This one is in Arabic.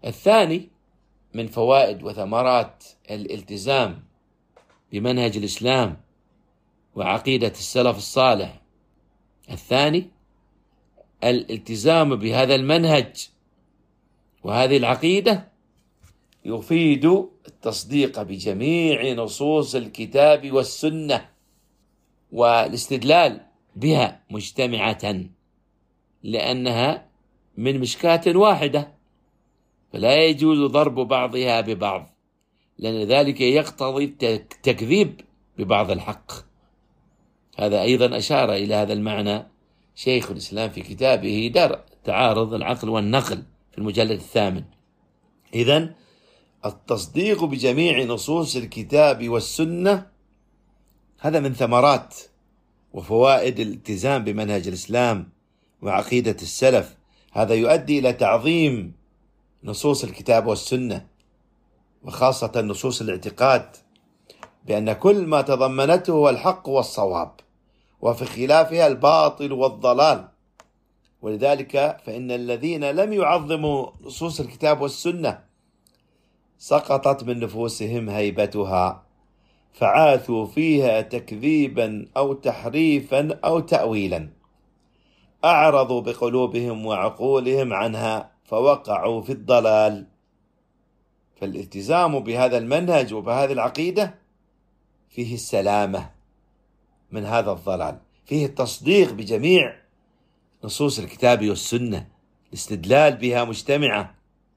الثاني من فوائد وثمرات الالتزام بمنهج الإسلام وعقيدة السلف الصالح، الثاني الالتزام بهذا المنهج وهذه العقيدة يفيد التصديق بجميع نصوص الكتاب والسنة والاستدلال بها مجتمعة، لأنها من مشكاة واحدة، فلا يجوز ضرب بعضها ببعض، لأن ذلك يقتضي التكذيب ببعض الحق. هذا أيضا أشار إلى هذا المعنى شيخ الإسلام في كتابه درء تعارض العقل والنقل في المجلد 8. إذن التصديق بجميع نصوص الكتاب والسنة هذا من ثمرات وفوائد الالتزام بمنهج الإسلام وعقيدة السلف. هذا يؤدي إلى تعظيم نصوص الكتاب والسنة، وخاصة نصوص الاعتقاد، بأن كل ما تضمنته هو الحق والصواب، وفي خلافها الباطل والضلال. ولذلك فإن الذين لم يعظموا نصوص الكتاب والسنة سقطت من نفوسهم هيبتها، فعاثوا فيها تكذيبا أو تحريفا أو تأويلا، أعرضوا بقلوبهم وعقولهم عنها فوقعوا في الضلال. فالالتزام بهذا المنهج وبهذه العقيدة فيه السلامة من هذا الضلال، فيه التصديق بجميع نصوص الكتاب والسنة، الاستدلال بها مجتمعة،